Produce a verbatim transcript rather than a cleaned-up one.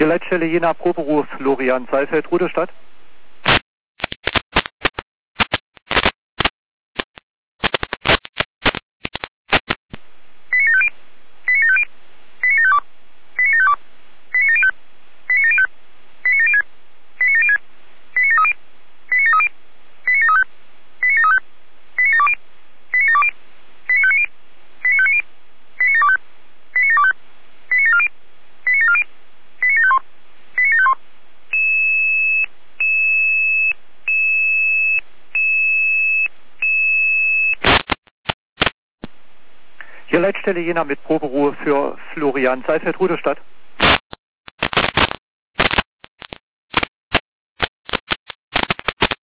Hier Leitstelle Jena, Proberuf Florian Saalfeld, Rudolstadt. Hier Leitstelle Jena mit Proberuhe für Florian Saalfeld, Rudolstadt.